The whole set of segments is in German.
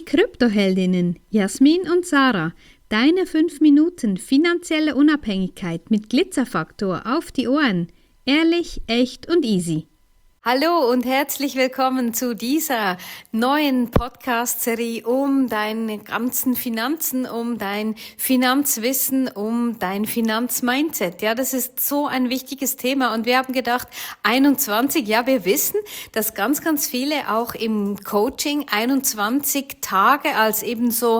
Kryptoheldinnen Jasmin und Sarah, deine 5 Minuten finanzielle Unabhängigkeit mit Glitzerfaktor auf die Ohren. Ehrlich, echt und easy. Hallo und herzlich willkommen zu dieser neuen Podcast-Serie um deine ganzen Finanzen, um dein Finanzwissen, um dein Finanzmindset. Ja, das ist so ein wichtiges Thema und wir haben gedacht, 21, ja, wir wissen, dass ganz, ganz viele auch im Coaching 21 Tage als eben so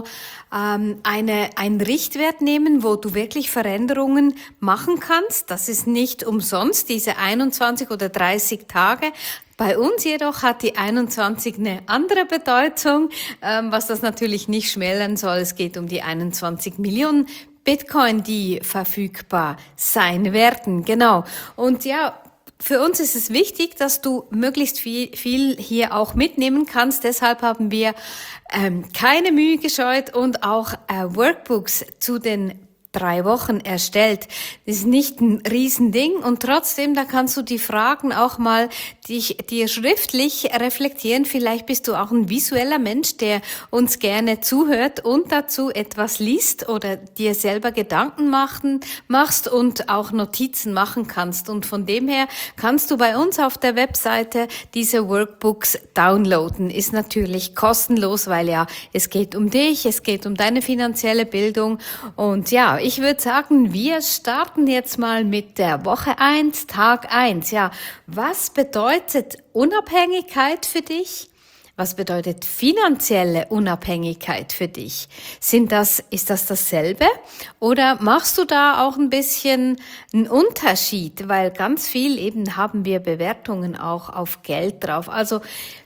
einen Richtwert nehmen, wo du wirklich Veränderungen machen kannst. Das ist nicht umsonst, diese 21 oder 30 Tage. Bei uns jedoch hat die 21 eine andere Bedeutung, was das natürlich nicht schmälern soll. Es geht um die 21 Millionen Bitcoin, die verfügbar sein werden. Genau. Und ja, für uns ist es wichtig, dass du möglichst viel hier auch mitnehmen kannst. Deshalb haben wir keine Mühe gescheut und auch Workbooks zu den 3 Wochen erstellt. Das ist nicht ein Riesending und trotzdem, da kannst du die Fragen auch mal dir schriftlich reflektieren. Vielleicht bist du auch ein visueller Mensch, der uns gerne zuhört und dazu etwas liest oder dir selber Gedanken machst und auch Notizen machen kannst. Und von dem her kannst du bei uns auf der Webseite diese Workbooks downloaden. Ist natürlich kostenlos, weil ja, es geht um dich, es geht um deine finanzielle Bildung und ja, ich würde sagen, wir starten jetzt mal mit der Woche 1, Tag 1. Ja, was bedeutet Unabhängigkeit für dich? Was bedeutet finanzielle Unabhängigkeit für dich? Ist das dasselbe? Oder machst du da auch ein bisschen einen Unterschied? Weil ganz viel eben haben wir Bewertungen auch auf Geld drauf. Also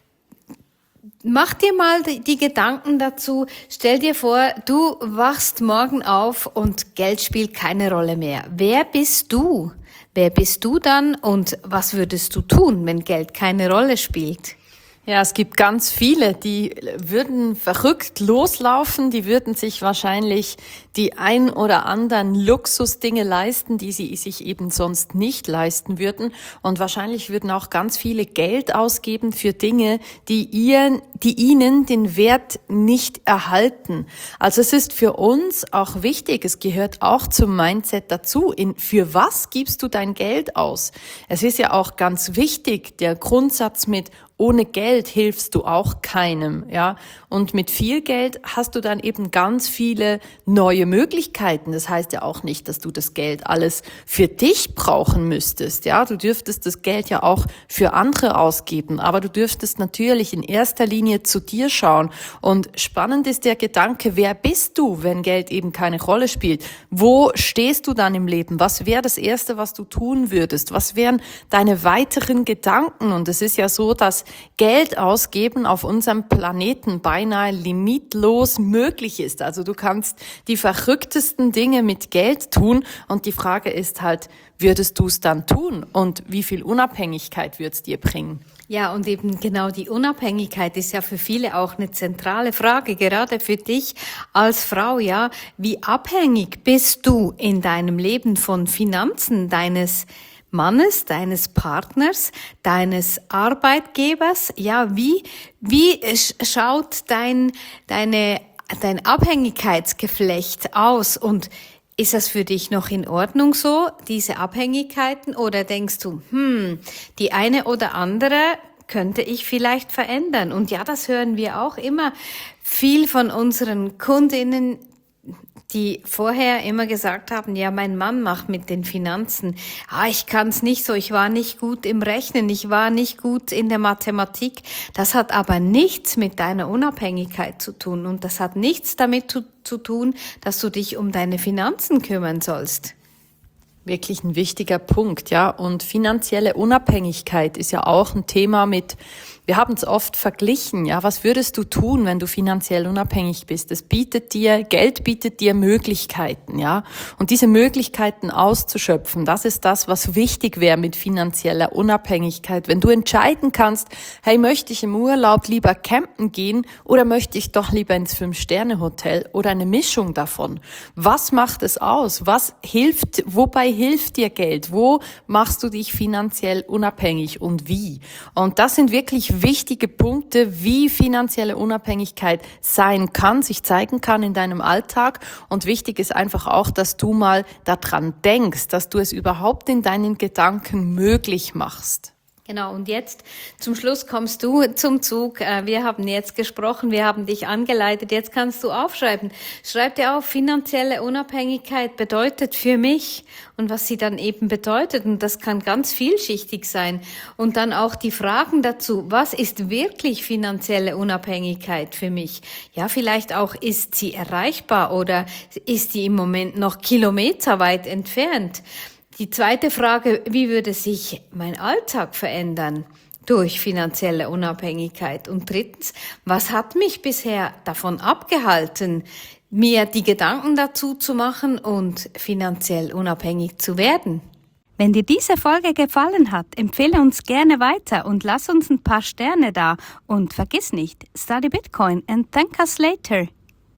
mach dir mal die Gedanken dazu. Stell dir vor, du wachst morgen auf und Geld spielt keine Rolle mehr. Wer bist du? Wer bist du dann und was würdest du tun, wenn Geld keine Rolle spielt? Ja, es gibt ganz viele, die würden verrückt loslaufen, die würden sich wahrscheinlich die ein oder anderen Luxusdinge leisten, die sie sich eben sonst nicht leisten würden. Und wahrscheinlich würden auch ganz viele Geld ausgeben für Dinge, die ihnen den Wert nicht erhalten. Also es ist für uns auch wichtig, es gehört auch zum Mindset dazu. Für was gibst du dein Geld aus? Es ist ja auch ganz wichtig, der Grundsatz mit ohne Geld hilfst du auch keinem, ja. Und mit viel Geld hast du dann eben ganz viele neue Möglichkeiten. Das heißt ja auch nicht, dass du das Geld alles für dich brauchen müsstest, ja. Du dürftest das Geld ja auch für andere ausgeben, aber du dürftest natürlich in erster Linie zu dir schauen. Und spannend ist der Gedanke, wer bist du, wenn Geld eben keine Rolle spielt? Wo stehst du dann im Leben? Was wäre das Erste, was du tun würdest? Was wären deine weiteren Gedanken? Und es ist ja so, dass Geld ausgeben auf unserem Planeten beinahe limitlos möglich ist. Also du kannst die verrücktesten Dinge mit Geld tun und die Frage ist halt, würdest du es dann tun und wie viel Unabhängigkeit wird es dir bringen? Ja, und eben genau die Unabhängigkeit ist ja für viele auch eine zentrale Frage, gerade für dich als Frau, ja. Wie abhängig bist du in deinem Leben von Finanzen deines Mannes, deines Partners, deines Arbeitgebers? Ja, wie schaut dein Abhängigkeitsgeflecht aus? Und ist das für dich noch in Ordnung so, diese Abhängigkeiten? Oder denkst du, die eine oder andere könnte ich vielleicht verändern? Und ja, das hören wir auch immer viel von unseren Kundinnen, die vorher immer gesagt haben, ja, mein Mann macht mit den Finanzen. Ich kann es nicht so, ich war nicht gut im Rechnen, ich war nicht gut in der Mathematik. Das hat aber nichts mit deiner Unabhängigkeit zu tun und das hat nichts damit zu tun, dass du dich um deine Finanzen kümmern sollst. Wirklich ein wichtiger Punkt, ja. Und finanzielle Unabhängigkeit ist ja auch ein Thema wir haben es oft verglichen, ja. Was würdest du tun, wenn du finanziell unabhängig bist? Geld bietet dir Möglichkeiten, ja. Und diese Möglichkeiten auszuschöpfen, das ist das, was wichtig wäre mit finanzieller Unabhängigkeit. Wenn du entscheiden kannst, hey, möchte ich im Urlaub lieber campen gehen oder möchte ich doch lieber ins 5-Sterne-Hotel oder eine Mischung davon? Was macht es aus? Wobei hilft dir Geld? Wo machst du dich finanziell unabhängig und wie? Und das sind wirklich wichtige Punkte, wie finanzielle Unabhängigkeit sein kann, sich zeigen kann in deinem Alltag. Und wichtig ist einfach auch, dass du mal daran denkst, dass du es überhaupt in deinen Gedanken möglich machst. Genau, und jetzt zum Schluss kommst du zum Zug. Wir haben jetzt gesprochen, wir haben dich angeleitet, jetzt kannst du aufschreiben. Schreib dir auf, finanzielle Unabhängigkeit bedeutet für mich und was sie dann eben bedeutet. Und das kann ganz vielschichtig sein. Und dann auch die Fragen dazu, was ist wirklich finanzielle Unabhängigkeit für mich? Ja, vielleicht auch, ist sie erreichbar oder ist die im Moment noch kilometerweit entfernt? Die zweite Frage, wie würde sich mein Alltag verändern durch finanzielle Unabhängigkeit? Und drittens, was hat mich bisher davon abgehalten, mir die Gedanken dazu zu machen und finanziell unabhängig zu werden? Wenn dir diese Folge gefallen hat, empfehle uns gerne weiter und lass uns ein paar Sterne da. Und vergiss nicht, study Bitcoin and thank us later.